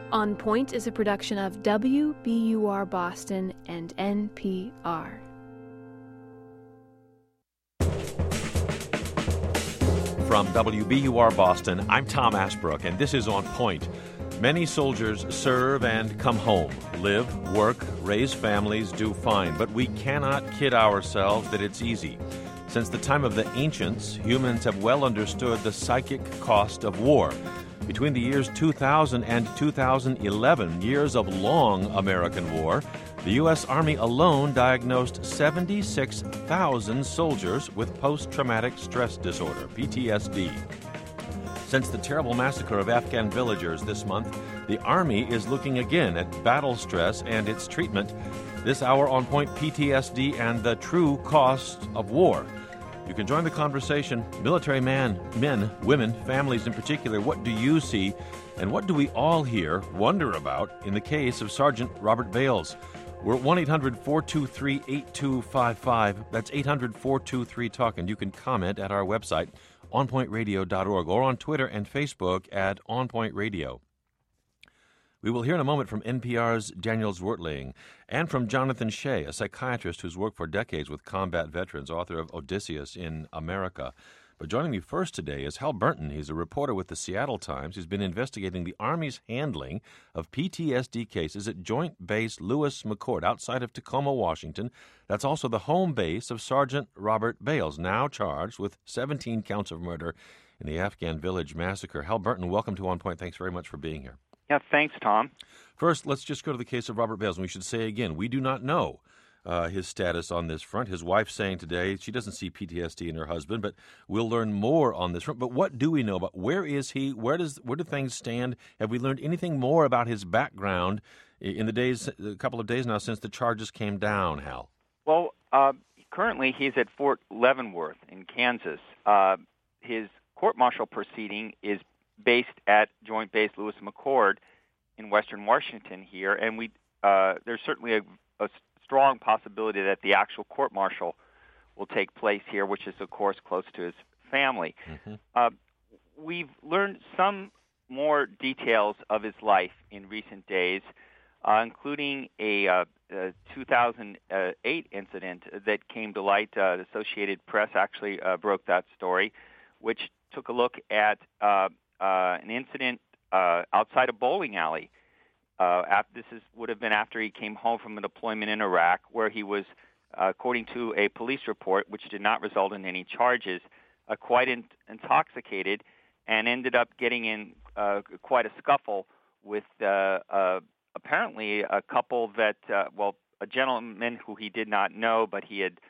On Point is a production of WBUR Boston and NPR. From WBUR Boston, I'm Tom Asbrook, and this is On Point. Many soldiers serve and come home, live, work, raise families, do fine, but we cannot kid ourselves that it's easy. Since the time of the ancients, humans have well understood the psychic cost of war. Between the years 2000 and 2011, years of long American war, the U.S. Army alone diagnosed 76,000 soldiers with post-traumatic stress disorder, PTSD. Since the terrible massacre of Afghan villagers this month, the Army is looking again at battle stress and its treatment. This hour on Point, PTSD and the true cost of war. You can join the conversation. Military men, women, families in particular, what do you see and what do we all here wonder about in the case of Sergeant Robert Bales? We're at 1-800-423-8255. That's 800-423-TALK, and you can comment at our website, onpointradio.org, or on Twitter and Facebook at onpointradio. We will hear in a moment from NPR's Daniel Zwartling and from Jonathan Shea, a psychiatrist who's worked for decades with combat veterans, author of Odysseus in America. But joining me first today is Hal Burton. He's a reporter with the Seattle Times. He's been investigating the Army's handling of PTSD cases at Joint Base Lewis McChord outside of Tacoma, Washington. That's also the home base of Sergeant Robert Bales, now charged with 17 counts of murder in the Afghan village massacre. Hal Burton, welcome to On Point. Thanks very much for being here. Yeah, thanks, Tom. First, let's just go to the case of Robert Bales. And we should say again, we do not know his status on this front. His wife saying today she doesn't see PTSD in her husband, but we'll learn more on this front. But what do we know about where is he? Where do things stand? Have we learned anything more about his background in the couple of days now since the charges came down, Hal? Well, currently he's at Fort Leavenworth in Kansas. His court-martial proceeding is based at Joint Base Lewis McChord in western Washington here, and there's certainly a strong possibility that the actual court-martial will take place here, which is, of course, close to his family. Mm-hmm. We've learned some more details of his life in recent days, including a 2008 incident that came to light. The Associated Press actually broke that story, which took a look at an incident outside a bowling alley. Would have been after he came home from a deployment in Iraq, where he was, according to a police report, which did not result in any charges, quite intoxicated, and ended up getting in quite a scuffle with apparently a couple that, a gentleman who he did not know, but he had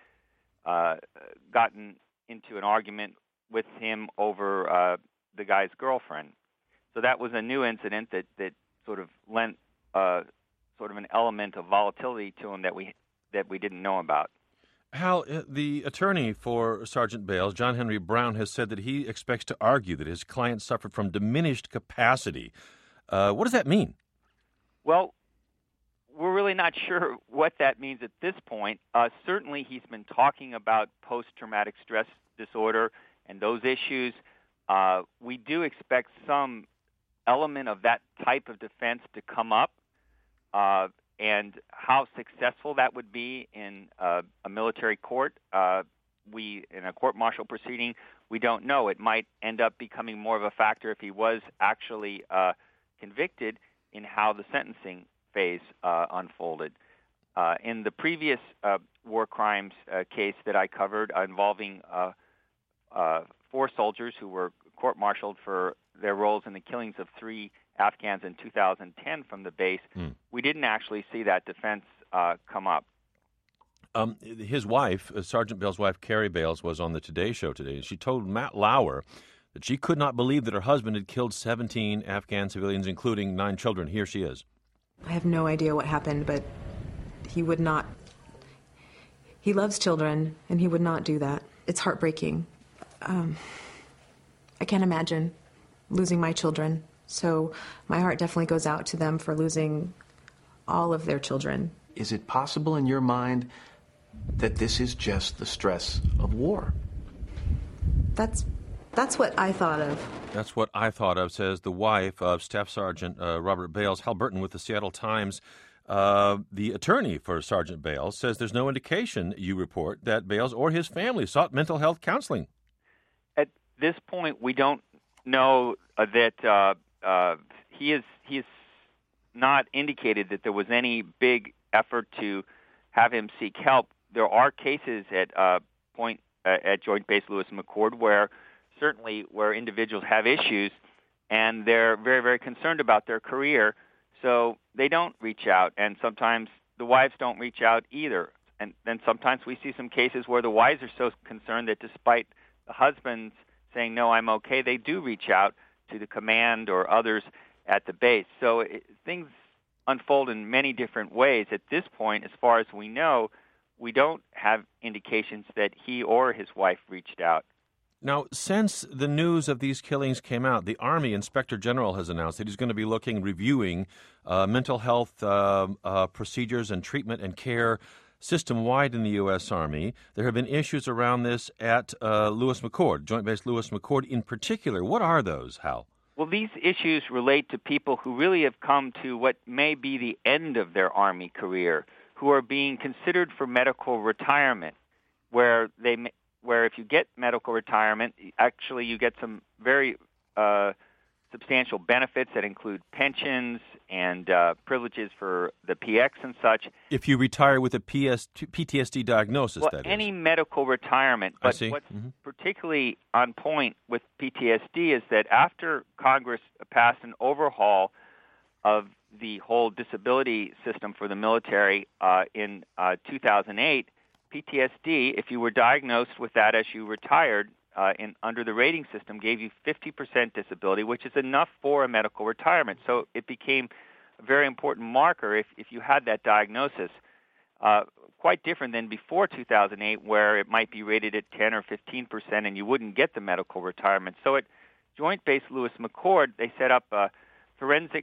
gotten into an argument with him over the guy's girlfriend. So that was a new incident that sort of lent sort of an element of volatility to him that we didn't know about. Hal, the attorney for Sergeant Bales, John Henry Brown, has said that he expects to argue that his client suffered from diminished capacity. What does that mean? Well, we're really not sure what that means at this point. Certainly he's been talking about post-traumatic stress disorder and those issues. We do expect some element of that type of defense to come up, and how successful that would be in a military court, in a court-martial proceeding, we don't know. It might end up becoming more of a factor if he was actually convicted in how the sentencing phase unfolded. In the previous war crimes case that I covered involving 4 soldiers who were court-martialed for their roles in the killings of 3 Afghans in 2010 from the base, we didn't actually see that defense come up. His wife, Sergeant Bales' wife, Carrie Bales, was on the Today Show today, and she told Matt Lauer that she could not believe that her husband had killed 17 Afghan civilians, including 9 children. Here she is. I have no idea what happened, but he would not. He loves children, and he would not do that. It's heartbreaking. I can't imagine losing my children, so my heart definitely goes out to them for losing all of their children. Is it possible in your mind that this is just the stress of war? That's That's what I thought of. That's what I thought of, says the wife of Staff Sergeant Robert Bales. Hal Burton with the Seattle Times. The attorney for Sergeant Bales says there's no indication, you report, that Bales or his family sought mental health counseling. At this point, we don't know that he is not indicated that there was any big effort to have him seek help. There are cases at at Joint Base Lewis McChord where individuals have issues and they're very, very concerned about their career, so they don't reach out, and sometimes the wives don't reach out either. And then sometimes we see some cases where the wives are so concerned that despite the husbands saying, no, I'm okay, they do reach out to the command or others at the base. So things unfold in many different ways. At this point, as far as we know, we don't have indications that he or his wife reached out. Now, since the news of these killings came out, the Army Inspector General has announced that he's going to be reviewing mental health procedures and treatment and care system-wide in the U.S. Army. There have been issues around this at Lewis McChord, Joint Base Lewis McChord in particular. What are those, Hal? Well, these issues relate to people who really have come to what may be the end of their Army career, who are being considered for medical retirement, where if you get medical retirement, actually you get some very substantial benefits that include pensions and privileges for the PX and such. If you retire with a PTSD diagnosis, that is. Any medical retirement. But what's particularly on point with PTSD is that after Congress passed an overhaul of the whole disability system for the military in 2008, PTSD, if you were diagnosed with that as you retired under the rating system, gave you 50% disability, which is enough for a medical retirement. So it became a very important marker if you had that diagnosis, quite different than before 2008, where it might be rated at 10 or 15% and you wouldn't get the medical retirement. So at Joint Base Lewis McChord, they set up a forensic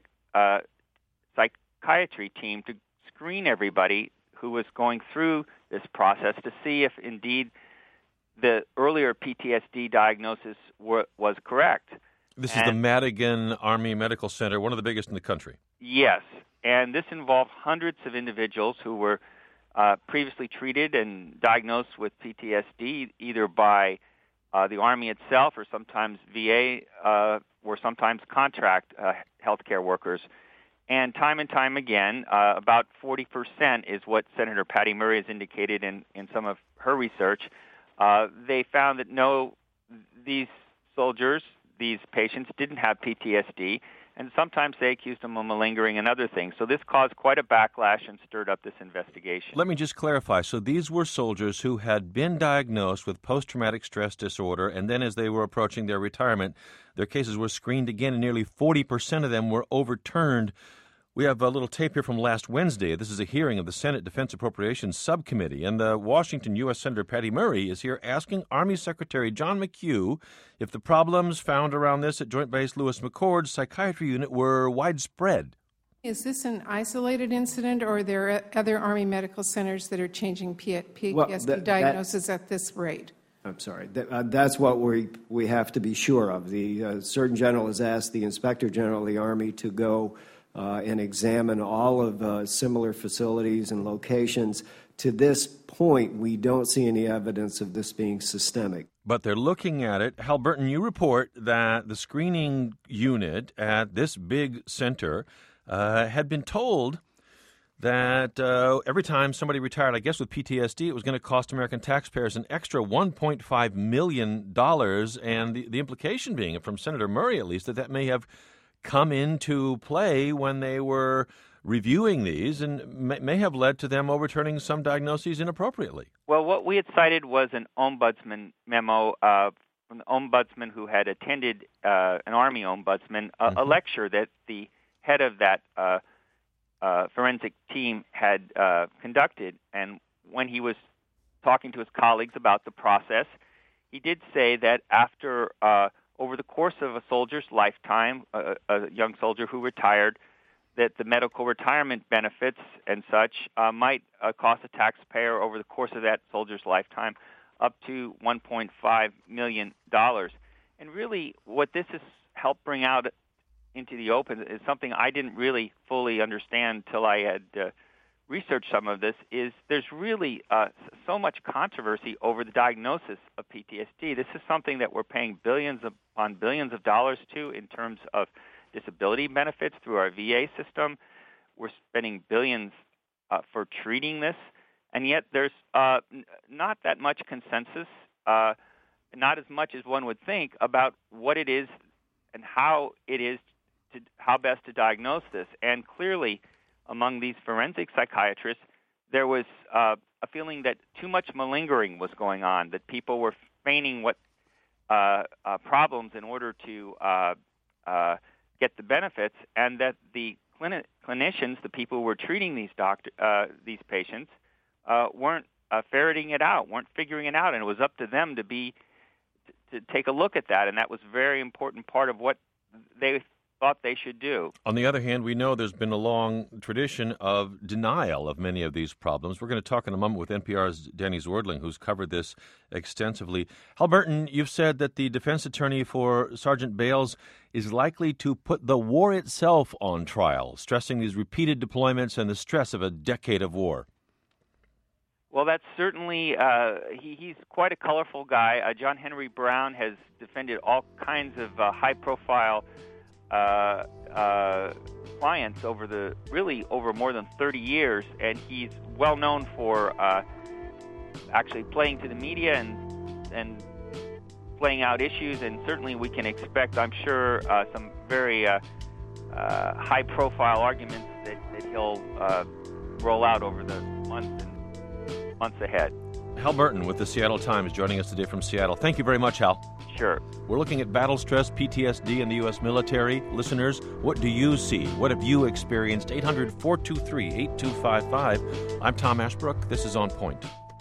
psychiatry team to screen everybody who was going through this process to see if indeed the earlier PTSD diagnosis was correct. This is the Madigan Army Medical Center, one of the biggest in the country. Yes, and this involved hundreds of individuals who were previously treated and diagnosed with PTSD either by the Army itself or sometimes VA or sometimes contract healthcare workers. And time again, about 40% is what Senator Patty Murray has indicated in some of her research. They found that these soldiers, these patients, didn't have PTSD, and sometimes they accused them of malingering and other things. So this caused quite a backlash and stirred up this investigation. Let me just clarify. So these were soldiers who had been diagnosed with post-traumatic stress disorder, and then as they were approaching their retirement, their cases were screened again, and nearly 40% of them were overturned. We have a little tape here from last Wednesday. This is a hearing of the Senate Defense Appropriations Subcommittee, and the Washington U.S. Senator Patty Murray is here asking Army Secretary John McHugh if the problems found around this at Joint Base Lewis McChord's psychiatry unit were widespread. Is this an isolated incident, or are there other Army medical centers that are changing PTSD diagnosis at this rate? I'm sorry. That's what we have to be sure of. The Surgeon General has asked the Inspector General of the Army to go and examine all of similar facilities and locations. To this point, we don't see any evidence of this being systemic. But they're looking at it. Hal Burton, you report that the screening unit at this big center had been told that every time somebody retired, I guess with PTSD, it was going to cost American taxpayers an extra $1.5 million, and the implication being, from Senator Murray at least, that may have come into play when they were reviewing these and may have led to them overturning some diagnoses inappropriately. Well, what we had cited was an ombudsman memo from the ombudsman who had attended, an Army ombudsman, a lecture that the head of that forensic team had conducted. And when he was talking to his colleagues about the process, he did say that after over the course of a soldier's lifetime, a young soldier who retired, that the medical retirement benefits and such might cost a taxpayer over the course of that soldier's lifetime up to $1.5 million. And really what this has helped bring out into the open is something I didn't really fully understand till I had researched some of this, is there's really so much controversy over the diagnosis of PTSD. This is something that we're paying billions upon billions of dollars to in terms of disability benefits through our VA system. We're spending billions for treating this, and yet there's not that much consensus, not as much as one would think, about what it is and how best to diagnose this. And clearly, among these forensic psychiatrists, there was a feeling that too much malingering was going on, that people were feigning what problems in order to get the benefits, and that the clinicians, the people who were treating these patients, weren't ferreting it out, weren't figuring it out, and it was up to them to take a look at that, and that was a very important part of what they thought they should do. On the other hand, we know there's been a long tradition of denial of many of these problems. We're going to talk in a moment with NPR's Danny Zwerdling, who's covered this extensively. Hal Burton, you've said that the defense attorney for Sergeant Bales is likely to put the war itself on trial, stressing these repeated deployments and the stress of a decade of war. Well, that's certainly, he's quite a colorful guy. John Henry Brown has defended all kinds of high-profile clients over more than 30 years, and he's well known for actually playing to the media and playing out issues, and certainly we can expect, I'm sure, some very high-profile arguments that he'll roll out over the months ahead. Hal Burton with the Seattle Times joining us today from Seattle. Thank you very much, Hal. Sure. We're looking at battle stress, PTSD in the U.S. military. Listeners, what do you see? What have you experienced? 800-423-8255. I'm Tom Ashbrook. This is On Point.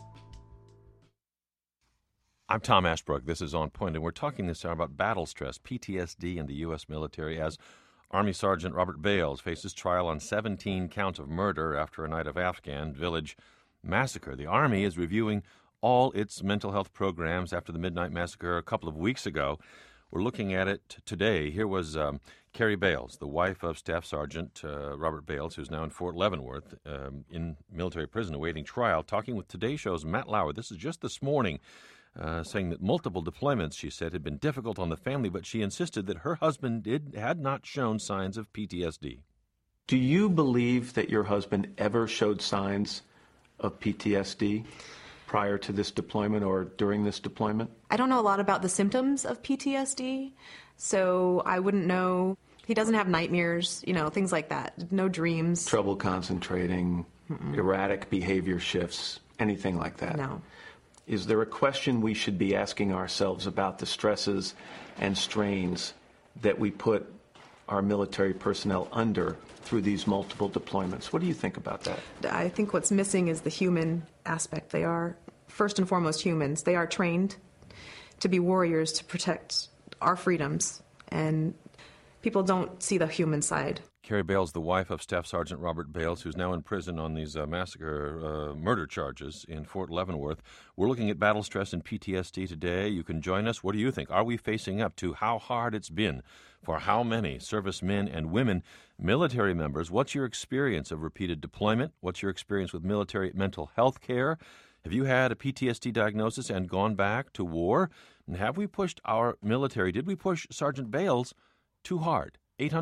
I'm Tom Ashbrook. This is On Point, and we're talking this hour about battle stress, PTSD in the U.S. military, as Army Sergeant Robert Bales faces trial on 17 counts of murder after a night of Afghan village massacre. The Army is reviewing all its mental health programs after the Midnight Massacre a couple of weeks ago. We're looking at it today. Here was Carrie Bales, the wife of Staff Sergeant Robert Bales, who's now in Fort Leavenworth in military prison awaiting trial, talking with Today Show's Matt Lauer. This is just this morning, saying that multiple deployments, she said, had been difficult on the family, but she insisted that her husband had not shown signs of PTSD. Do you believe that your husband ever showed signs of PTSD prior to this deployment or during this deployment? I don't know a lot about the symptoms of PTSD, so I wouldn't know. He doesn't have nightmares, things like that. No dreams. Trouble concentrating, erratic behavior shifts, anything like that? No. Is there a question we should be asking ourselves about the stresses and strains that we put our military personnel under through these multiple deployments? What do you think about that? I think what's missing is the human aspect. They are, first and foremost, humans. They are trained to be warriors to protect our freedoms, and people don't see the human side. Carrie Bales, the wife of Staff Sergeant Robert Bales, who's now in prison on these murder charges in Fort Leavenworth. We're looking at battle stress and PTSD today. You can join us. What do you think? Are we facing up to how hard it's been for how many servicemen and women, military members? What's your experience of repeated deployment? What's your experience with military mental health care? Have you had a PTSD diagnosis and gone back to war? And have we pushed our military, did we push Sergeant Bales too hard?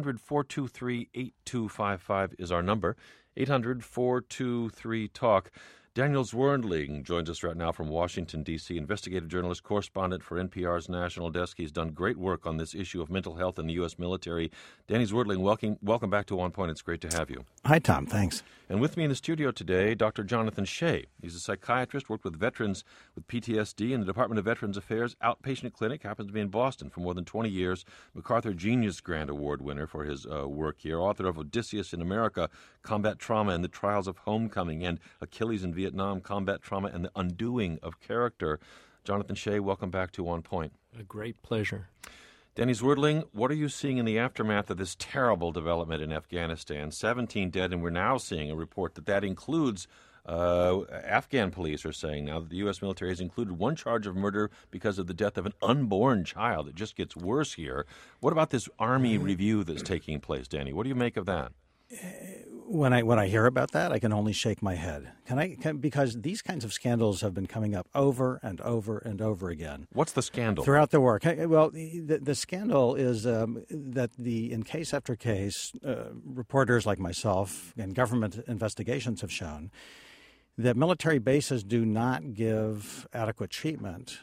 800-423-8255 is our number. 800-423-TALK. Daniel Zwerdling joins us right now from Washington, D.C., investigative journalist, correspondent for NPR's National Desk. He's done great work on this issue of mental health in the U.S. military. Danny Zwerdling, welcome back to On Point. It's great to have you. Hi, Tom. Thanks. And with me in the studio today, Dr. Jonathan Shea. He's a psychiatrist, worked with veterans with PTSD in the Department of Veterans Affairs outpatient clinic, happens to be in Boston for more than 20 years, MacArthur Genius Grant Award winner for his work here, author of Odysseus in America, Combat Trauma and the Trials of Homecoming, and Achilles in Vietnam, Combat Trauma and the Undoing of Character. Jonathan Shea, welcome back to On Point. A great pleasure. Danny Zwerdling, what are you seeing in the aftermath of this terrible development in Afghanistan? 17 dead, and we're now seeing a report that includes Afghan police are saying now that the U.S. military has included one charge of murder because of the death of an unborn child. It just gets worse here. What about this Army review that's taking place, Danny? What do you make of that? When I hear about that, I can only shake my head. Because these kinds of scandals have been coming up over and over and over again. What's the scandal? Throughout the war. Well, the scandal is that in case after case, reporters like myself and government investigations have shown that military bases do not give adequate treatment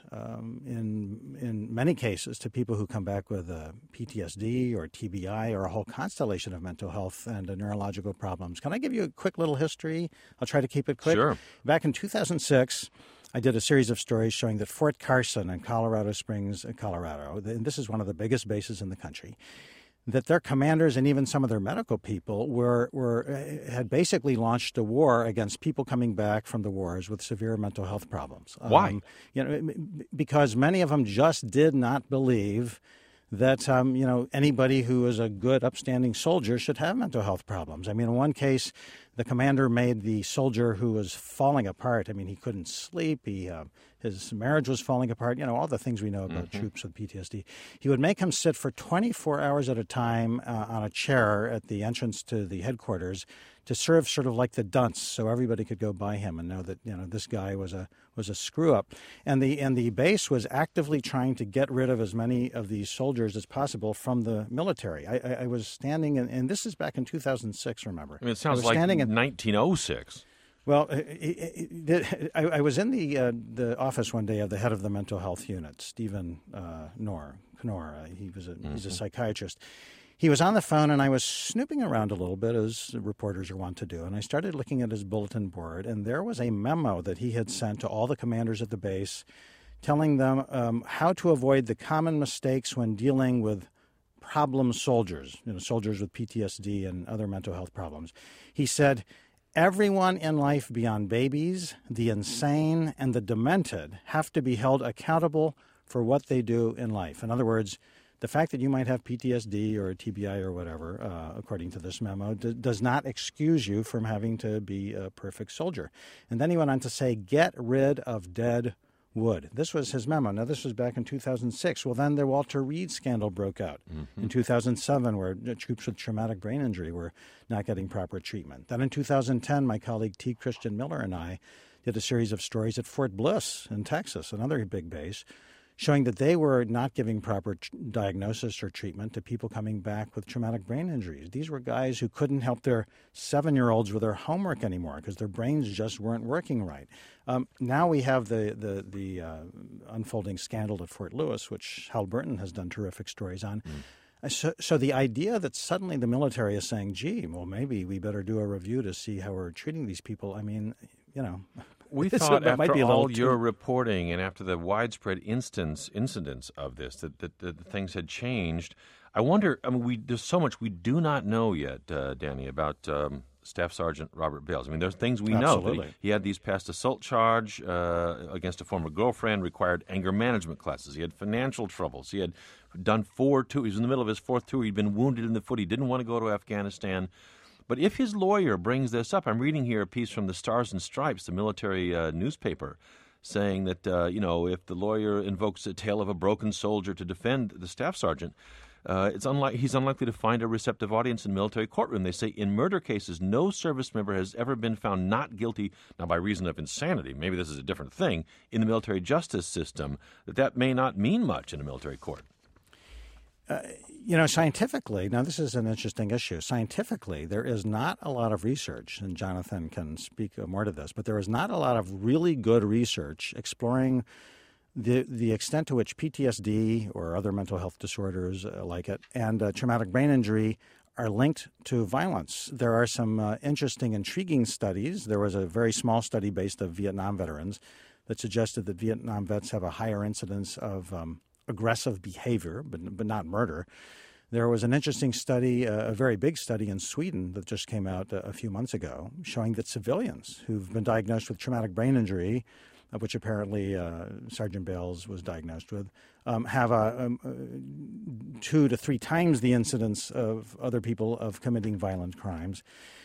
in many cases to people who come back with PTSD or TBI or a whole constellation of mental health and neurological problems. Can I give you a quick little history? I'll try to keep it quick. Sure. Back in 2006, I did a series of stories showing that Fort Carson in Colorado Springs, Colorado, and this is one of the biggest bases in the country, that their commanders and even some of their medical people had basically launched a war against people coming back from the wars with severe mental health problems. Why? Because many of them just did not believe that anybody who is a good, upstanding soldier should have mental health problems. I mean, in one case, the commander made the soldier who was falling apart. I mean, he couldn't sleep. His marriage was falling apart. All the things we know about troops with PTSD. He would make him sit for 24 hours at a time on a chair at the entrance to the headquarters to serve sort of like the dunce, so everybody could go by him and know that this guy was a screw up. And the base was actively trying to get rid of as many of these soldiers as possible from the military. I was standing, and this is back in 2006. Remember? I mean, it sounds like 1906. Well, I was in the office one day of the head of the mental health unit, Stephen Knorr. He's a psychiatrist. He was on the phone, and I was snooping around a little bit, as reporters are wont to do, and I started looking at his bulletin board, and there was a memo that he had sent to all the commanders at the base telling them how to avoid the common mistakes when dealing with problem soldiers, soldiers with PTSD and other mental health problems. He said, everyone in life beyond babies, the insane, and the demented have to be held accountable for what they do in life. In other words, the fact that you might have PTSD or TBI or whatever, according to this memo, does not excuse you from having to be a perfect soldier. And then he went on to say, get rid of dead wood. This was his memo. Now, this was back in 2006. Well, then the Walter Reed scandal broke out in 2007, where troops with traumatic brain injury were not getting proper treatment. Then in 2010, my colleague T. Christian Miller and I did a series of stories at Fort Bliss in Texas, another big base, showing that they were not giving proper diagnosis or treatment to people coming back with traumatic brain injuries. These were guys who couldn't help their 7-year-olds with their homework anymore because their brains just weren't working right. Now we have the unfolding scandal at Fort Lewis, which Hal Burton has done terrific stories on. So the idea that suddenly the military is saying, gee, well, maybe we better do a review to see how we're treating these people, I mean, We thought after all your reporting and after the widespread incidents of this that things had changed. I wonder, there's so much we do not know yet, Danny, about Staff Sergeant Robert Bales. I mean, there's things we know. That he had these past assault charge against a former girlfriend, required anger management classes. He had financial troubles. He had done 4 tours. He was in the middle of his 4th tour. He'd been wounded in the foot. He didn't want to go to Afghanistan. But if his lawyer brings this up, I'm reading here a piece from the Stars and Stripes, the military newspaper, saying that, if the lawyer invokes a tale of a broken soldier to defend the staff sergeant, he's unlikely to find a receptive audience in the military courtroom. They say in murder cases, no service member has ever been found not guilty, now by reason of insanity, maybe this is a different thing, in the military justice system, that may not mean much in a military court. Scientifically, now this is an interesting issue. Scientifically, there is not a lot of research, and Jonathan can speak more to this, but there is not a lot of really good research exploring the extent to which PTSD or other mental health disorders like it and traumatic brain injury are linked to violence. There are some interesting, intriguing studies. There was a very small study based on Vietnam veterans that suggested that Vietnam vets have a higher incidence of aggressive behavior, but not murder. There was an interesting study, a very big study in Sweden that just came out a few months ago, showing that civilians who've been diagnosed with traumatic brain injury, which apparently Sergeant Bales was diagnosed with, have 2 to 3 times the incidence of other people of committing violent crimes.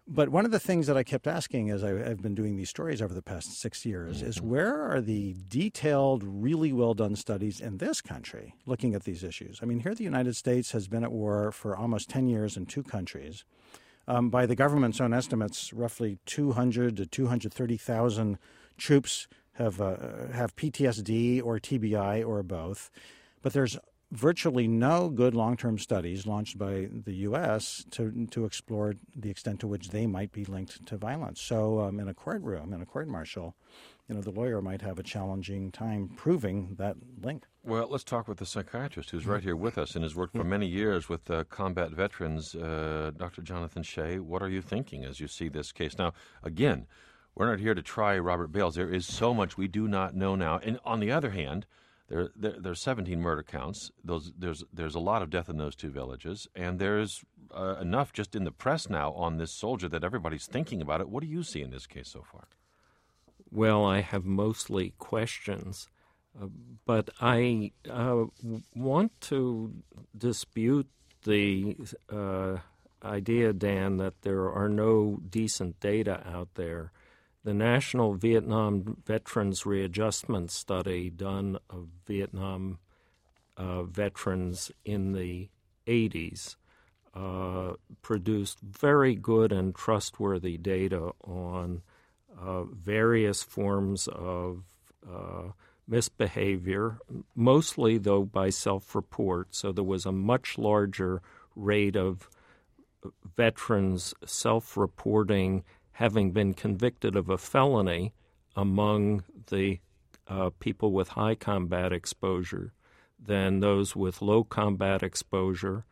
But one of the things that I kept asking as I've been doing these stories over the past 6 years is where are the detailed, really well-done studies in this country looking at these issues? I mean, here the United States has been at war for almost 10 years in 2 countries. By the government's own estimates, roughly 200 to 230,000 troops have PTSD or TBI or both. But there's virtually no good long-term studies launched by the U.S. to explore the extent to which they might be linked to violence. So in a courtroom, in a court-martial, the lawyer might have a challenging time proving that link. Well, let's talk with the psychiatrist who's right here with us and has worked for many years with combat veterans, Dr. Jonathan Shea. What are you thinking as you see this case? Now, again, we're not here to try Robert Bales. There is so much we do not know now. And on the other hand, there's 17 murder counts. There's a lot of death in those 2 villages, and there's enough just in the press now on this soldier that everybody's thinking about it. What do you see in this case so far? Well, I have mostly questions, but I want to dispute the idea, Dan, that there are no decent data out there. The National Vietnam Veterans Readjustment Study done of Vietnam veterans in the 80s produced very good and trustworthy data on various forms of misbehavior, mostly, though, by self-report. So there was a much larger rate of veterans self-reporting having been convicted of a felony among the people with high combat exposure than those with low combat exposure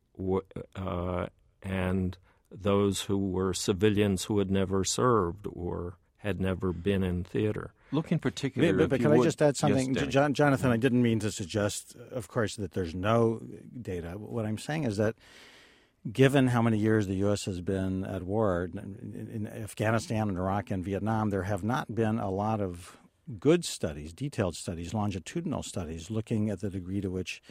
and those who were civilians who had never served or had never been in theater. Look in particular... But can I just add something? Yes, Jonathan, I didn't mean to suggest, of course, that there's no data. What I'm saying is that given how many years the U.S. has been at war in Afghanistan and Iraq and Vietnam, there have not been a lot of good studies, detailed studies, longitudinal studies looking at the degree to which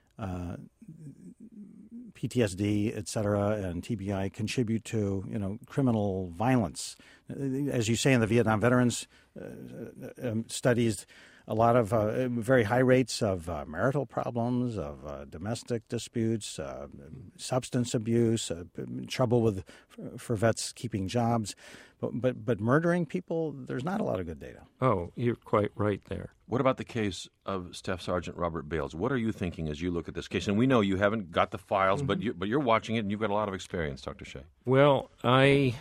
PTSD, et cetera, and TBI contribute to, criminal violence. As you say in the Vietnam veterans studies, a lot of very high rates of marital problems, of domestic disputes, substance abuse, trouble for vets keeping jobs. But murdering people, there's not a lot of good data. Oh, you're quite right there. What about the case of Staff Sergeant Robert Bales? What are you thinking as you look at this case? And we know you haven't got the files, but you're watching it, and you've got a lot of experience, Dr. Shea. Well, I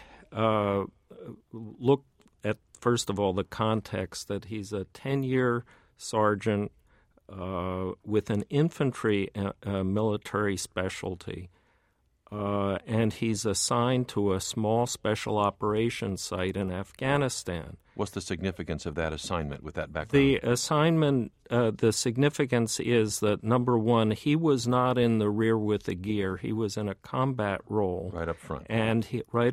look at, first of all, the context that he's a 10-year sergeant with an infantry military specialty, and he's assigned to a small special operations site in Afghanistan. What's the significance of that assignment with that background? The assignment, the significance is that, number one, he was not in the rear with the gear. He was in a combat role. Right up front. And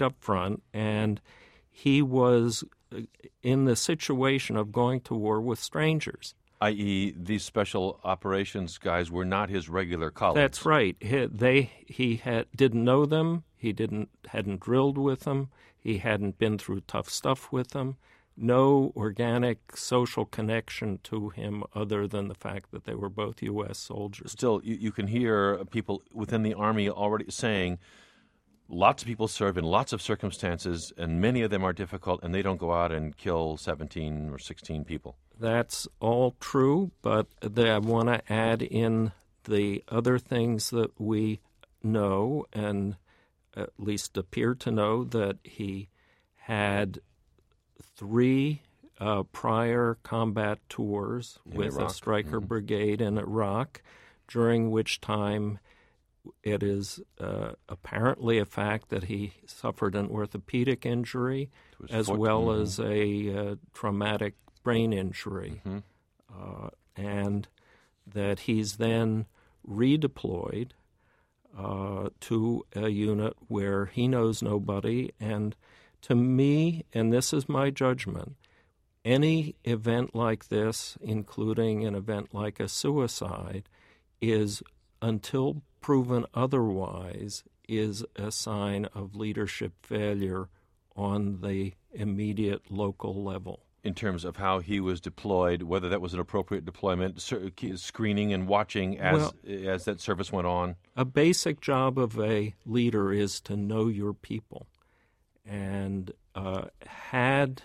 he was in the situation of going to war with strangers. I.e., these special operations guys were not his regular colleagues. That's right. He didn't know them. He hadn't drilled with them. He hadn't been through tough stuff with them. No organic social connection to him other than the fact that they were both U.S. soldiers. Still, you can hear people within the Army already saying lots of people serve in lots of circumstances, and many of them are difficult, and they don't go out and kill 17 or 16 people. That's all true, but I want to add in the other things that we know, and at least appear to know, that he had 3 prior combat tours with a Stryker brigade in Iraq, during which time it is apparently a fact that he suffered an orthopedic injury as well as a traumatic brain injury, and that he's then redeployed to a unit where he knows nobody. And to me, and this is my judgment, any event like this, including an event like a suicide, is, until proven otherwise, is a sign of leadership failure on the immediate local level. In terms of how he was deployed, whether that was an appropriate deployment, screening and watching as that service went on? A basic job of a leader is to know your people. And had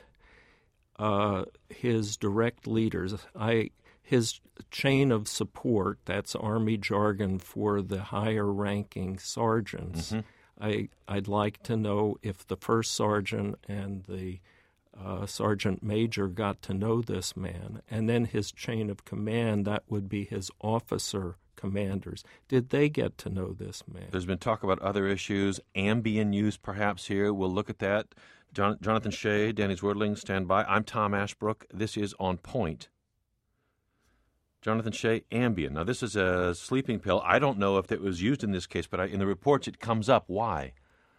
his direct leaders, his chain of support, that's Army jargon for the higher-ranking sergeants, I'd like to know if the first sergeant and the sergeant major got to know this man, and then his chain of command, that would be his officer commanders. Did they get to know this man? There's been talk about other issues, Ambien use perhaps here. We'll look at that. Jonathan Shea, Danny Zwerdling, stand by. I'm Tom Ashbrook. This is On Point. Jonathan Shea, Ambien. Now, this is a sleeping pill. I don't know if it was used in this case, but in the reports it comes up. Why?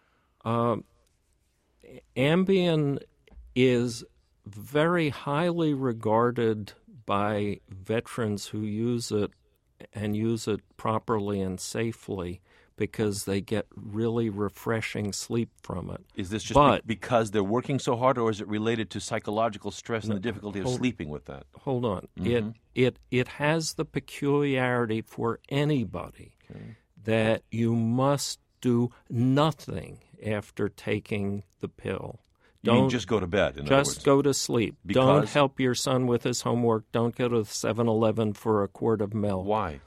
Ambien is very highly regarded by veterans who use it and use it properly and safely because they get really refreshing sleep from it. Is this just because they're working so hard, or is it related to psychological stress and the difficulty of sleeping with that? Hold on. It has the peculiarity for anybody that you must do nothing after taking the pill. You mean just go to bed, in other words? Just go to sleep. Because? Don't help your son with his homework. Don't go to 7-Eleven for a quart of milk. Why?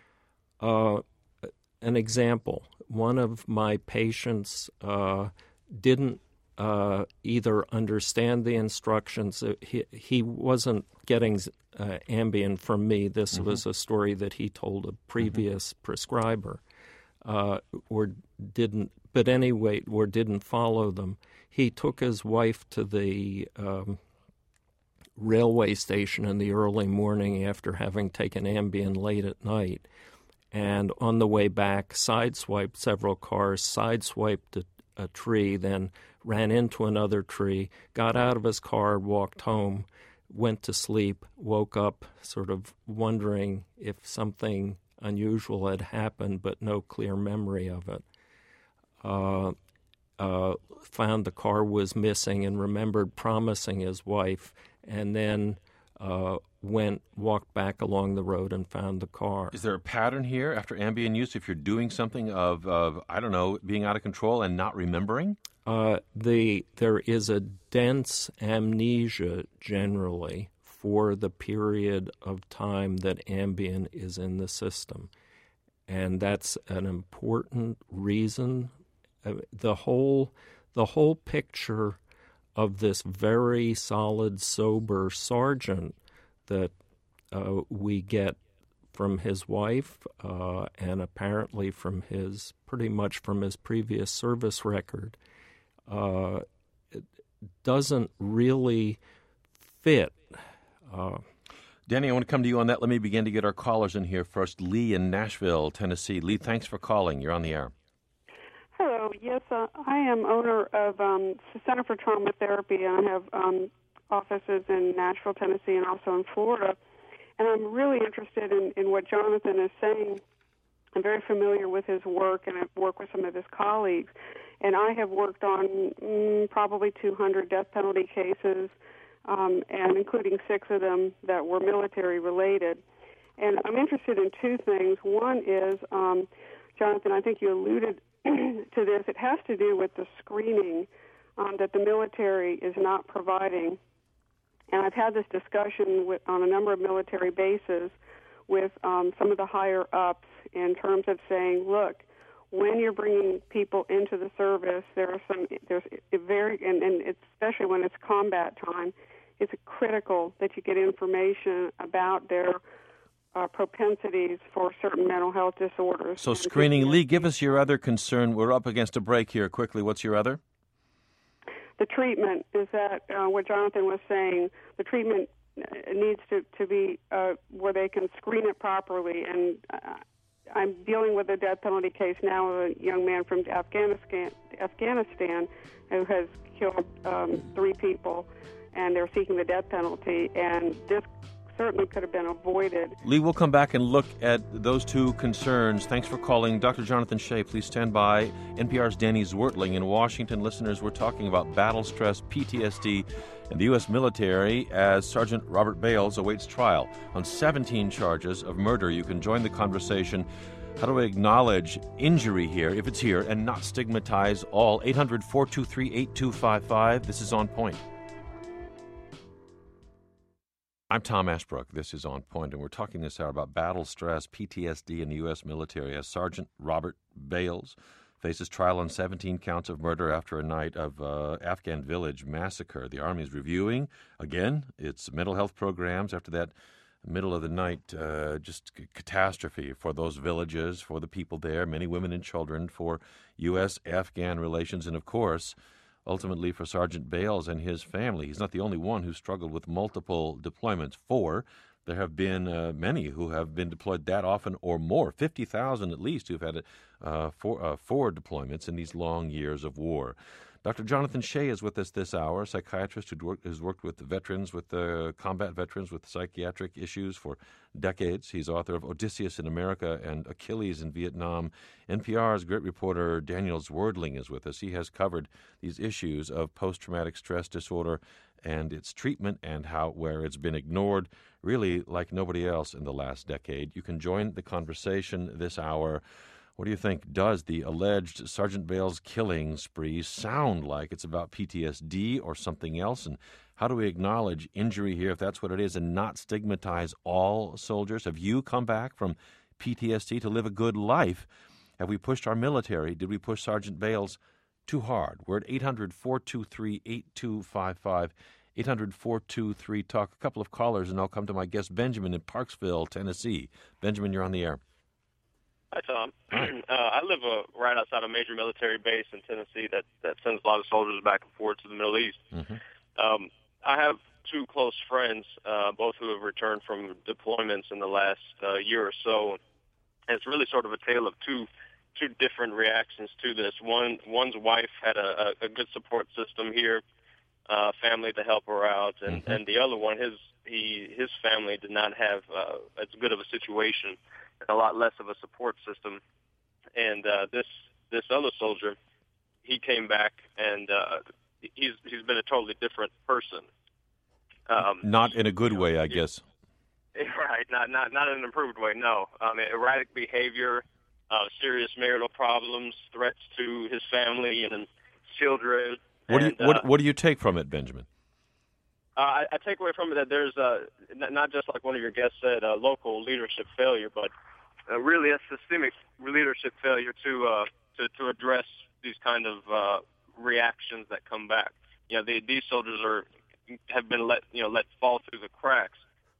An example, one of my patients didn't either understand the instructions. He wasn't getting Ambien from me. This was a story that he told a previous prescriber, or didn't follow them. He took his wife to the railway station in the early morning after having taken Ambien late at night, and on the way back sideswiped several cars, sideswiped a tree, then ran into another tree, got out of his car, walked home, went to sleep, woke up sort of wondering if something unusual had happened, but no clear memory of it. Found the car was missing and remembered promising his wife, and then walked back along the road and found the car. Is there a pattern here after Ambien use if you're doing something of I don't know, being out of control and not remembering? There is a dense amnesia generally for the period of time that Ambien is in the system, and that's an important reason. The whole picture of this very solid, sober sergeant that we get from his wife and apparently pretty much from his previous service record, it doesn't really fit. Danny, I want to come to you on that. Let me begin to get our callers in here first. Lee in Nashville, Tennessee. Lee, thanks for calling. You're on the air. Hello. Yes, I am owner of Center for Trauma Therapy, and I have offices in Nashville, Tennessee, and also in Florida. And I'm really interested in what Jonathan is saying. I'm very familiar with his work, and I've worked with some of his colleagues. And I have worked on probably 200 death penalty cases, and including 6 of them that were military-related. And I'm interested in 2 things. One is, Jonathan, I think you alluded to this. It has to do with the screening that the military is not providing. And I've had this discussion on a number of military bases with some of the higher-ups in terms of saying, look, when you're bringing people into the service, there's a very, and especially when it's combat time, it's critical that you get information about their propensities for certain mental health disorders. So screening. Lee, give us your other concern. We're up against a break here. Quickly, what's your other? The treatment is that what Jonathan was saying. The treatment needs to be where they can screen it properly. And I'm dealing with a death penalty case now of a young man from Afghanistan who has killed 3 people, and they're seeking the death penalty. And this certainly could have been avoided. Lee, we'll come back and look at those two concerns. Thanks for calling. Dr. Jonathan Shea, please stand by. NPR's Danny Zwertling in Washington. Listeners, we're talking about battle stress, PTSD, and the U.S. military as Sergeant Robert Bales awaits trial on 17 charges of murder. You can join the conversation. How do we acknowledge injury here, if it's here, and not stigmatize all? 800-423-8255. This is On Point. I'm Tom Ashbrook. This is On Point, and we're talking this hour about battle stress, PTSD in the U.S. military as Sergeant Robert Bales faces trial on 17 counts of murder after a night of Afghan village massacre. The Army is reviewing, again, its mental health programs after that middle of the night catastrophe for those villages, for the people there, many women and children, for U.S.-Afghan relations, and, of course, ultimately for Sergeant Bales and his family. He's not the only one who struggled with multiple deployments. There have been many who have been deployed that often or more, 50,000 at least, who've had four deployments in these long years of war. Dr. Jonathan Shea is with us this hour, a psychiatrist who's worked with veterans, with combat veterans with psychiatric issues for decades. He's author of Odysseus in America and Achilles in Vietnam. NPR's great reporter Daniel Zwertling is with us. He has covered these issues of post-traumatic stress disorder and its treatment and where it's been ignored, really like nobody else in the last decade. You can join the conversation this hour. What do you think? Does the alleged Sergeant Bales killing spree sound like it's about PTSD or something else? And how do we acknowledge injury here, if that's what it is, and not stigmatize all soldiers? Have you come back from PTSD to live a good life? Have we pushed our military? Did we push Sergeant Bales too hard? We're at 800-423-8255. 800-423-TALK. A couple of callers, and I'll come to my guest, Benjamin in Parksville, Tennessee. Benjamin, you're on the air. Hi, Tom. I live right outside a major military base in Tennessee that sends a lot of soldiers back and forth to the Middle East. Mm-hmm. I have two close friends, both who have returned from deployments in the last year or so. And it's really sort of a tale of two different reactions to this. One's wife had a good support system here, family to help her out, and the other one, his family did not have as good of a situation, a lot less of a support system. And this other soldier, he came back, and he's been a totally different person. Not in a good way, I guess. Right, not in an improved way. No, erratic behavior, serious marital problems, threats to his family and children. What do you take from it, Benjamin? I take away from it that there's not just like one of your guests said, local leadership failure, but really a systemic leadership failure to address these kind of reactions that come back. These soldiers have been let fall through the cracks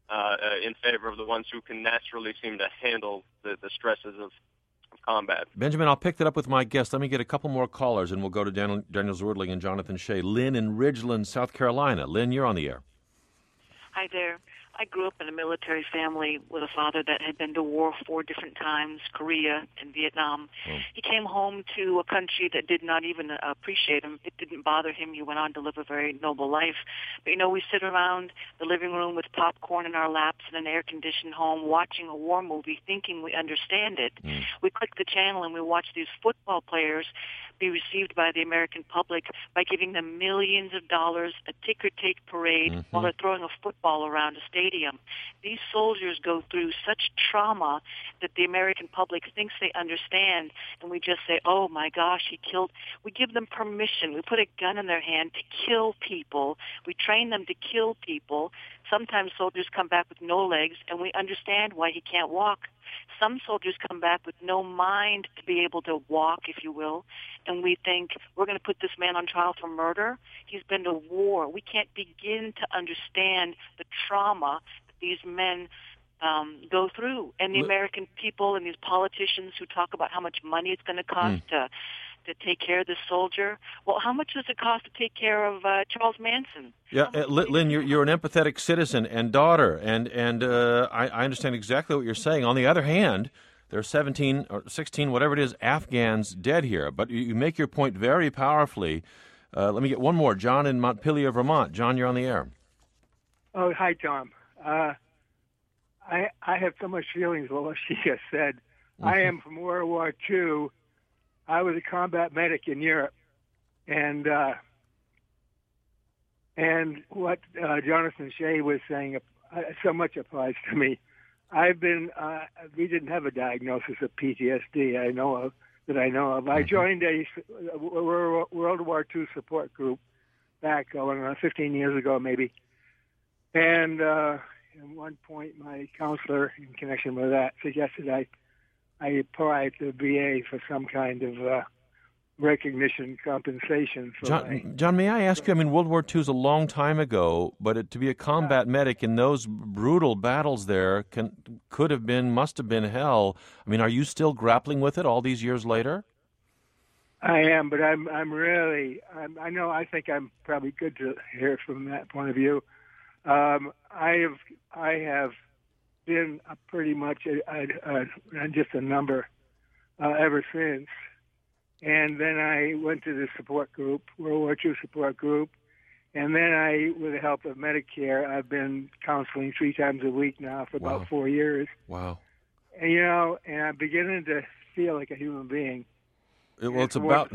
in favor of the ones who can naturally seem to handle the stresses of combat. Benjamin, I'll pick that up with my guest. Let me get a couple more callers, and we'll go to Daniel Zwertling and Jonathan Shea. Lynn in Ridgeland, South Carolina. Lynn, you're on the air. Hi there. I grew up in a military family with a father that had been to war 4 different times, Korea and Vietnam. He came home to a country that did not even appreciate him. It didn't bother him. He went on to live a very noble life. But, we sit around the living room with popcorn in our laps in an air-conditioned home watching a war movie thinking we understand it. We click the channel and we watch these football players be received by the American public by giving them millions of dollars, a ticker-tape parade, while they're throwing a football around a stadium. These soldiers go through such trauma that the American public thinks they understand, and we just say, oh my gosh, he killed. We give them permission. We put a gun in their hand to kill people. We train them to kill people. Sometimes soldiers come back with no legs, and we understand why he can't walk. Some soldiers come back with no mind to be able to walk, if you will, and we think we're going to put this man on trial for murder. He's been to war. We can't begin to understand the trauma that these men go through. And the American people and these politicians who talk about how much money it's going to cost to take care of this soldier. Well, how much does it cost to take care of Charles Manson? Yeah, Lynn, you're an empathetic citizen and daughter, and I understand exactly what you're saying. On the other hand, there are 17 or 16, whatever it is, Afghans dead here. But you make your point very powerfully. Let me get one more. John in Montpelier, Vermont. John, you're on the air. Oh, hi, Tom. I have so much feelings with what she just said. I am from World War II. I was a combat medic in Europe, and what Jonathan Shea was saying so much applies to me. We didn't have a diagnosis of PTSD. I know of. I joined a World War II support group back 15 years ago, maybe. And at one point, my counselor, in connection with that, suggested I apply to the VA for some kind of recognition compensation. John, may I ask you, World War II is a long time ago, but to be a combat medic in those brutal battles there must have been hell. Are you still grappling with it all these years later? I am, but I think I'm probably good to hear from that point of view. I have been pretty much just a number ever since. And then I went to the support group, World War II support group. And then with the help of Medicare, I've been counseling 3 times a week now for about 4 years. Wow. And, and I'm beginning to feel like a human being. It's about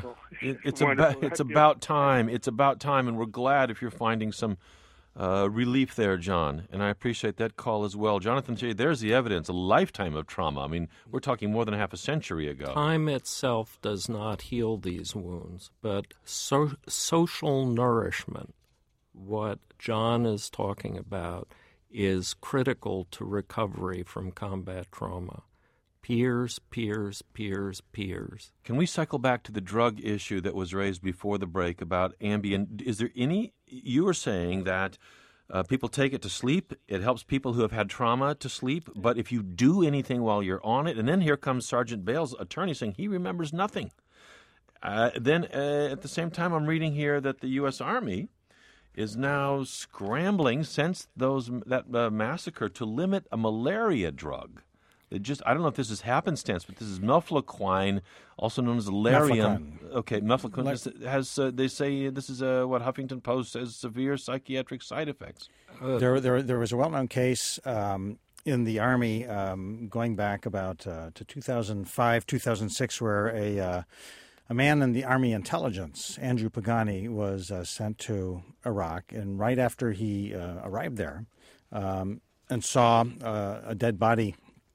time. It's about time, and we're glad if you're finding some relief there, John. And I appreciate that call as well. Jonathan Shea, there's the evidence, a lifetime of trauma. We're talking more than half a century ago. Time itself does not heal these wounds, but social nourishment, what John is talking about, is critical to recovery from combat trauma. Peers, peers, peers, peers. Can we cycle back to the drug issue that was raised before the break about Ambien? Is there you were saying that people take it to sleep. It helps people who have had trauma to sleep. But if you do anything while you're on it, and then here comes Sergeant Bale's attorney saying he remembers nothing. Then at the same time, I'm reading here that the U.S. Army is now scrambling since that massacre to limit a malaria drug. I don't know if this is happenstance, but this is mefloquine, also known as Lariam. Okay, mefloquine has. They say this is what Huffington Post says severe psychiatric side effects. There was a well-known case in the Army going back about to 2005, 2006, where a man in the Army intelligence, Andrew Pagani, was sent to Iraq, and right after he arrived there and saw a dead body.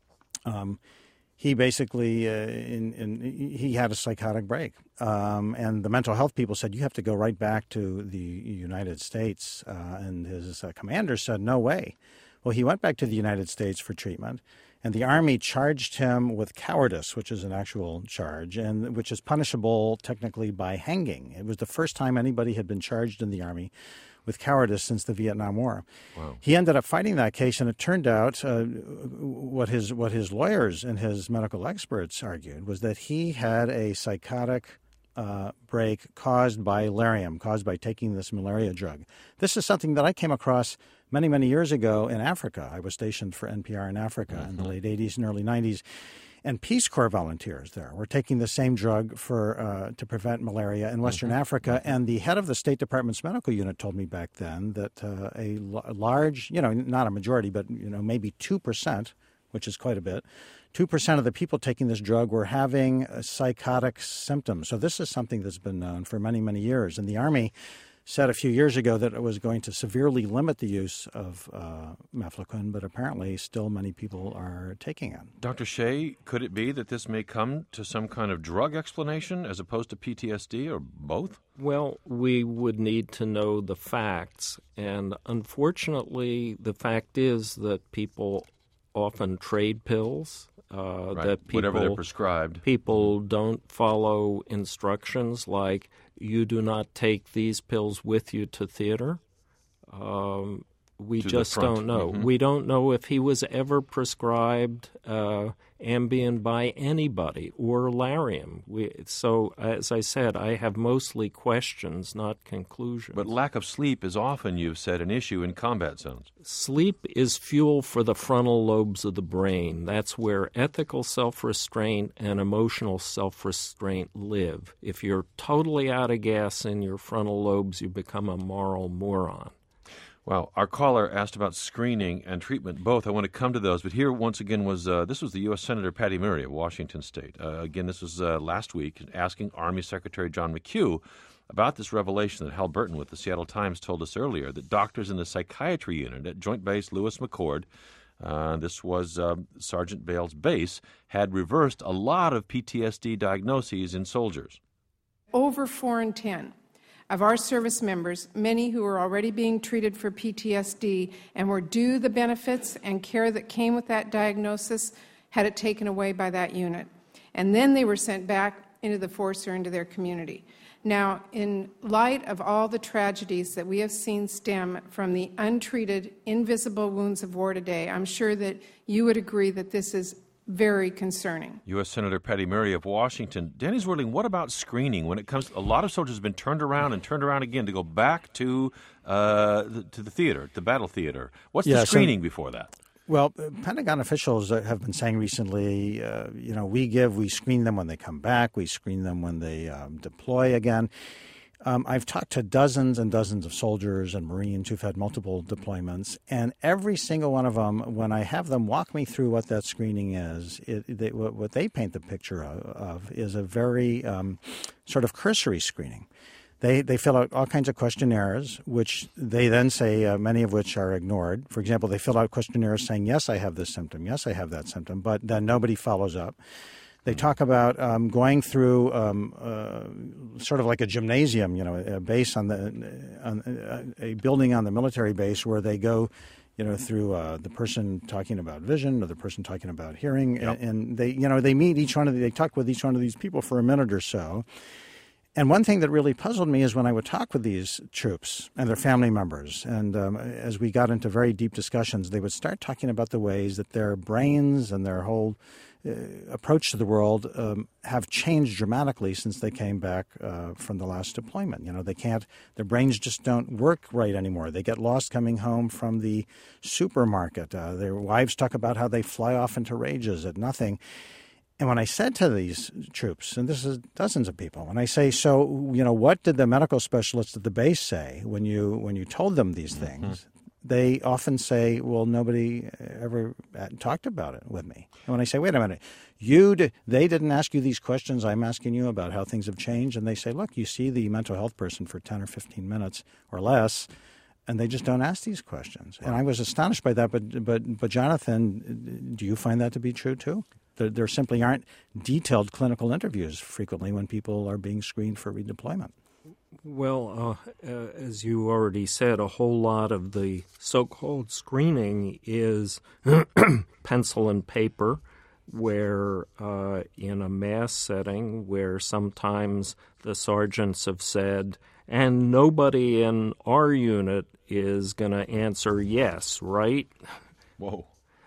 He basically he had a psychotic break, and the mental health people said, you have to go right back to the United States, and his commander said, no way. Well, he went back to the United States for treatment, and the Army charged him with cowardice, which is an actual charge, and which is punishable technically by hanging. It was the first time anybody had been charged in the Army with cowardice since the Vietnam War. Wow. He ended up fighting that case, and it turned out what his lawyers and his medical experts argued was that he had a psychotic break caused by Lariam, caused by taking this malaria drug. This is something that I came across many, many years ago in Africa. I was stationed for NPR in Africa in the late 80s and early 90s. And Peace Corps volunteers there were taking the same drug to prevent malaria in Western Africa. And the head of the State Department's medical unit told me back then that a large, not a majority, but maybe 2%, which is quite a bit, 2% of the people taking this drug were having psychotic symptoms. So this is something that's been known for many, many years. And the Army said a few years ago that it was going to severely limit the use of mefloquine, but apparently still many people are taking it. Dr. Shea, could it be that this may come to some kind of drug explanation as opposed to PTSD, or both? Well, we would need to know the facts, and unfortunately the fact is that people often trade pills. That people, whatever they're prescribed. People don't follow instructions like you do not take these pills with you to theater. We just don't know. We don't know if he was ever prescribed Ambien by anybody or Lariam. So, as I said, I have mostly questions, not conclusions. But lack of sleep is often, you've said, an issue in combat zones. Sleep is fuel for the frontal lobes of the brain. That's where ethical self-restraint and emotional self-restraint live. If you're totally out of gas in your frontal lobes, you become a moral moron. Well, our caller asked about screening and treatment, both. I want to come to those, but here once again was this was the U.S. Senator Patty Murray of Washington State. Again, this was last week, asking Army Secretary John McHugh about this revelation that Hal Burton with the Seattle Times told us earlier, that doctors in the psychiatry unit at Joint Base Lewis McChord, this was Sergeant Bale's base, had reversed a lot of PTSD diagnoses in soldiers. Over 4 in 10 of our service members, many who were already being treated for PTSD and were due the benefits and care that came with that diagnosis, had it taken away by that unit. And then they were sent back into the force or into their community. Now, in light of all the tragedies that we have seen stem from the untreated, invisible wounds of war today, I'm sure that you would agree that this is very concerning. U.S. Senator Patty Murray of Washington. Danny Zwirling, what about screening? When it comes, a lot of soldiers have been turned around and turned around again to go back to the theater, the battle theater. What's the screening before that? Well, Pentagon officials have been saying recently, we screen them when they come back, we screen them when they deploy again. I've talked to dozens and dozens of soldiers and Marines who've had multiple deployments, and every single one of them, when I have them walk me through what that screening is, what they paint the picture of is a very sort of cursory screening. They fill out all kinds of questionnaires, which they then say, many of which are ignored. For example, they fill out questionnaires saying, yes, I have this symptom, yes, I have that symptom, but then nobody follows up. They talk about going through sort of like a gymnasium, a base a building on the military base where they go, through the person talking about vision or the person talking about hearing, and they meet they talk with each one of these people for a minute or so. And one thing that really puzzled me is when I would talk with these troops and their family members, and as we got into very deep discussions, they would start talking about the ways that their brains and their whole approach to the world have changed dramatically since they came back from the last deployment. Their brains just don't work right anymore. They get lost coming home from the supermarket. Their wives talk about how they fly off into rages at nothing. And when I said to these troops, and this is dozens of people, when I say, so, what did the medical specialists at the base say when you told them these things? They often say, well, nobody ever talked about it with me. And when I say, wait a minute, they didn't ask you these questions, I'm asking you about how things have changed, and they say, look, you see the mental health person for 10 or 15 minutes or less, and they just don't ask these questions. And I was astonished by that, but Jonathan, do you find that to be true too? There simply aren't detailed clinical interviews frequently when people are being screened for redeployment. Well, as you already said, a whole lot of the so-called screening is pencil and paper, where in a mass setting where sometimes the sergeants have said, and nobody in our unit is going to answer yes, right? Whoa.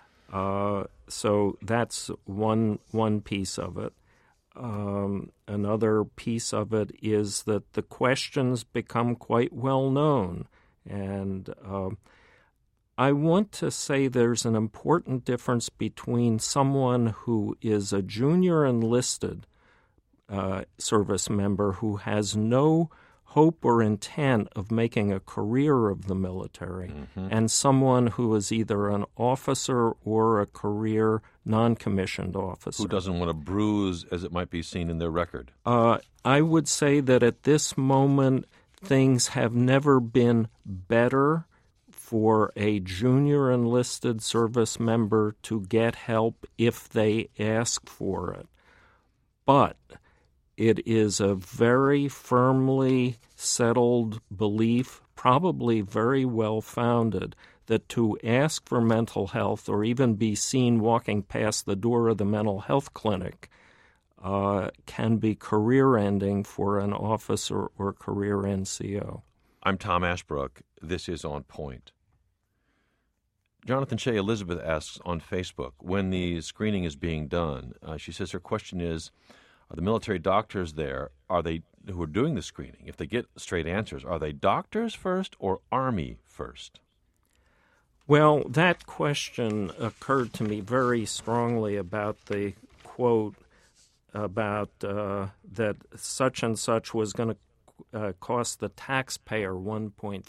So that's one piece of it. Another piece of it is that the questions become quite well known. And I want to say there's an important difference between someone who is a junior enlisted service member who has no hope or intent of making a career of the military, and someone who is either an officer or a career non-commissioned officer. Who doesn't want to bruise, as it might be seen in their record. I would say that at this moment, things have never been better for a junior enlisted service member to get help if they ask for it. But it is a very firmly settled belief, probably very well-founded, that to ask for mental health or even be seen walking past the door of the mental health clinic can be career-ending for an officer or career NCO. I'm Tom Ashbrook. This is On Point. Jonathan Shea, Elizabeth asks on Facebook, when the screening is being done, she says her question is, are the military doctors there, who are doing the screening, if they get straight answers, are they doctors first or Army first? Well, that question occurred to me very strongly about the quote about that such and such was going to cost the taxpayer $1.4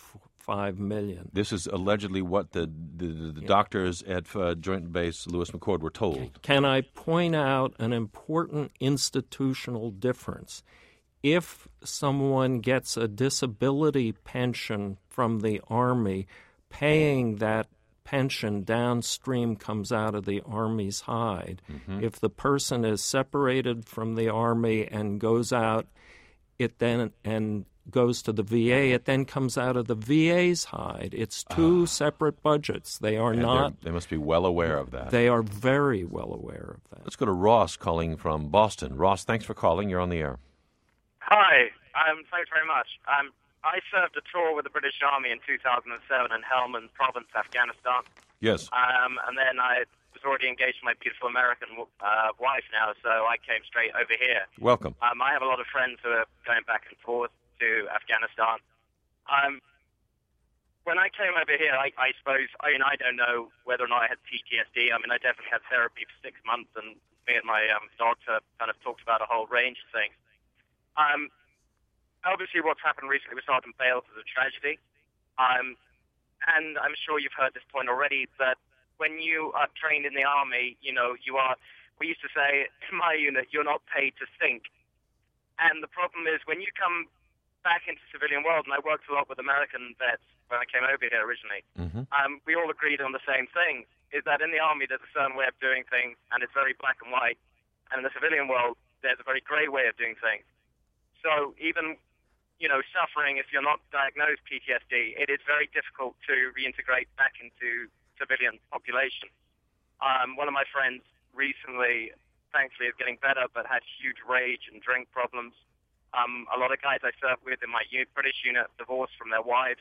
$1.5 million. This is allegedly what the doctors at Joint Base Lewis McChord were told. Can I point out an important institutional difference? If someone gets a disability pension from the Army, paying that pension downstream comes out of the Army's hide. Mm-hmm. If the person is separated from the Army and goes out, and goes to the VA, it then comes out of the VA's hide. It's two separate budgets. They are not. They must be well aware of that. They are very well aware of that. Let's go to Ross calling from Boston. Ross, thanks for calling. You're on the air. Hi. Thanks very much. I served a tour with the British Army in 2007 in Helmand Province, Afghanistan. Yes. And then I was already engaged with my beautiful American wife now, so I came straight over here. Welcome. I have a lot of friends who are going back and forth to Afghanistan. When I came over here, I suppose, I don't know whether or not I had PTSD. I definitely had therapy for 6 months, and me and my doctor kind of talked about a whole range of things. Obviously, what's happened recently with Sergeant Bales is a tragedy. And I'm sure you've heard this point already, that when you are trained in the Army, we used to say, in my unit, you're not paid to think. And the problem is, when you come back into the civilian world, and I worked a lot with American vets when I came over here originally, we all agreed on the same thing, is that in the Army, there's a certain way of doing things, and it's very black and white. And in the civilian world, there's a very gray way of doing things. So even suffering, if you're not diagnosed PTSD, it is very difficult to reintegrate back into civilian population. One of my friends recently, thankfully, is getting better, but had huge rage and drink problems. A lot of guys I served with in my British unit divorced from their wives.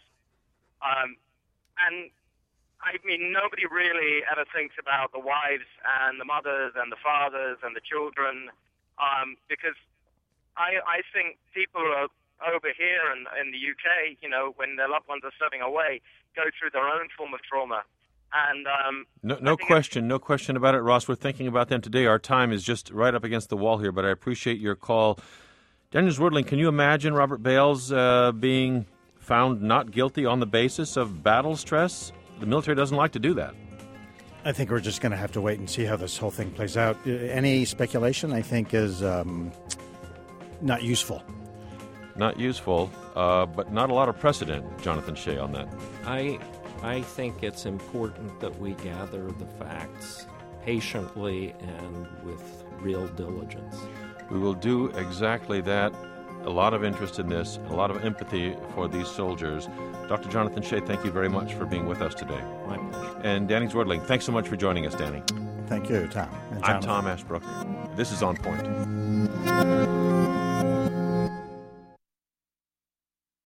Nobody really ever thinks about the wives and the mothers and the fathers and the children, because I think people are over here in the UK, when their loved ones are serving away, go through their own form of trauma. And no question about it, Ross. We're thinking about them today. Our time is just right up against the wall here, but I appreciate your call. Daniel Zwerdling, can you imagine Robert Bales being found not guilty on the basis of battle stress? The military doesn't like to do that. I think we're just going to have to wait and see how this whole thing plays out. Any speculation, I think, is not useful. Not useful, but not a lot of precedent, Jonathan Shea, on that. I think it's important that we gather the facts patiently and with real diligence. We will do exactly that. A lot of interest in this, a lot of empathy for these soldiers. Dr. Jonathan Shea, thank you very much for being with us today. My pleasure. And Danny Zwerdling, thanks so much for joining us, Danny. Thank you, Tom. I'm Tom Ashbrook. This is On Point.